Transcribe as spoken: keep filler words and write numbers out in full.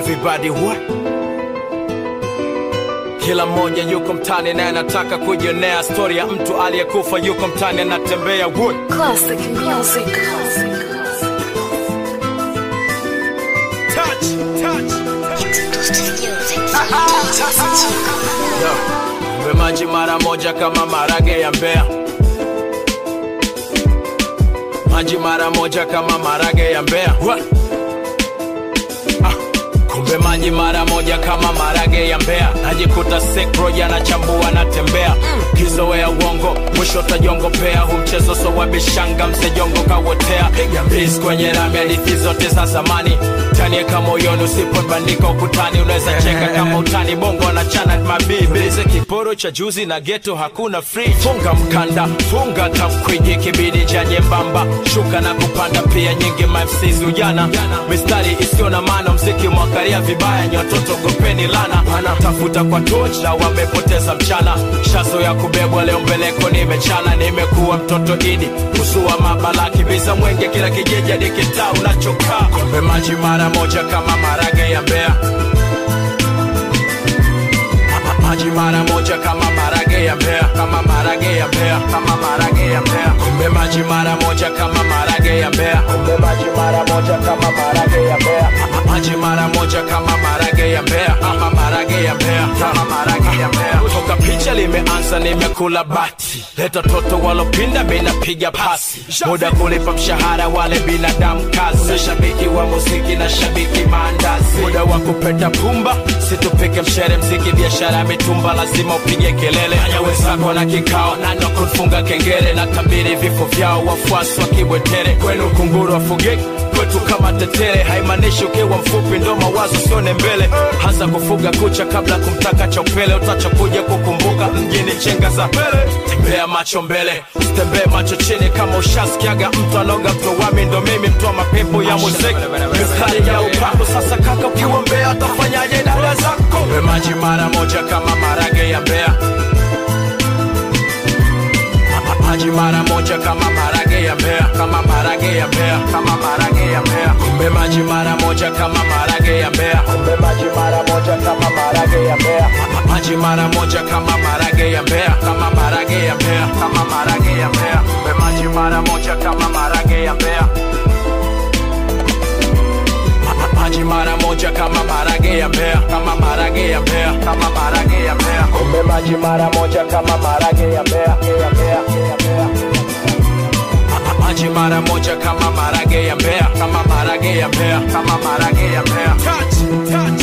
Everybody what? Kila mmoja yuko mtani na anataka kujionea story ya mtu aliyekufa yuko mtani anatembea wood. Classic music. Touch, touch. Yo, mbe maji mara moja kama marage ya Mbeya. Maji mara moja kama marage ya Mbeya. What? Kumbe maji mara moja kama marage ya Mbeya. Najikuta sekro yanachambua natembea mm. Kizoea uongo, mwisho tajongopea. Hu mchezo so wabishanga msejongo kawotea. Piga mbizi kwenye rami hadithi zote za zamani. Tanieka moyoni usipobandika ukutani. Unaweza cheka kama utani bongo na chana mabibi. Ze kiporo cha juzi na ghetto hakuna free. Funga mkanda, funga tamkwiji kibidi cha nyembamba. Shuka na kupanda pia nyingi ma M Cs ujana. Mistari isio na maana mziki mwakaria vibaya. Nyototo gopeni lana. Tafuta kwa torch na wamepoteza mchana. Shazo ya kubebwa leo mbeleko nimechana. Nimekuwa mtoto idi, kusua mabala kibiza mwenge kila kijeja dikita unachoka. Kumbe maji mara moja kama marage ya Mbeya. Maji mara moja kama marage ya Mbeya. Kama marage ya Mbeya. Kama marage ya Mbeya. Kumbe maji mara moja kama marage ya Mbeya. Kumbe maji mara moja kama marage ya Mbeya. Maji mara moja kama marage ya Mbeya. Kama marage ya Mbeya. Kama marage ya Mbeya. Toka picha limeanza nimekula bati. Leta toto walopinda mina piga pasi. Muda kulipa mshahara wale binadamu kazi. Shabiki wa muziki na shabiki maandazi. Muda wa kupenda pumba, situpike mshere mziki biashara mitumba lazima upige kelele. Anya wenzako na kikao na ndo kufunga kengele. Na tabiri vifo vyao wafuasi wa kibwetere. Kwenu kunguru wafugeki, kwetu kama tetere. Haimanishi ukiwa mfupi ndo mawazo sione mbele. Haza kufuga kucha kabla kumtaka chopele. Utachokuja kukumbuka mjini chenga za pele. Tembea macho mbele, tembea macho chini. Kama ushasikiaga mtu anoga mtowami ndo mimi mtoa mapepo ya muziki. Mistari ya upako sasa kaka ukiwa Mbeya utafanyaje dada zako? Kumbe maji mara moja kama marage ya Mbeya. Maji mara moja kama marage ya Mbeya. Kama marage ya Mbeya. Kama marage ya Mbeya. Kumbe maji mara moja kama marage ya Mbeya. Kumbe maji mara moja kama marage ya Mbeya. Maji mara moja kama marage ya Mbeya. Kama marage ya Mbeya. Kama marage ya Mbeya. Kumbe maji mara moja kama marage ya Mbeya. Maji mara moja kama marage ya Mbeya. Kama marage ya Mbeya. Kama marage ya Mbeya. Kumbe maji mara moja kama marage ya Mbeya. Ya Mbeya. Maji mara moja kama marage ya Mbeya. Kama marage ya Mbeya. Kama marage ya Mbeya. Touch, touch.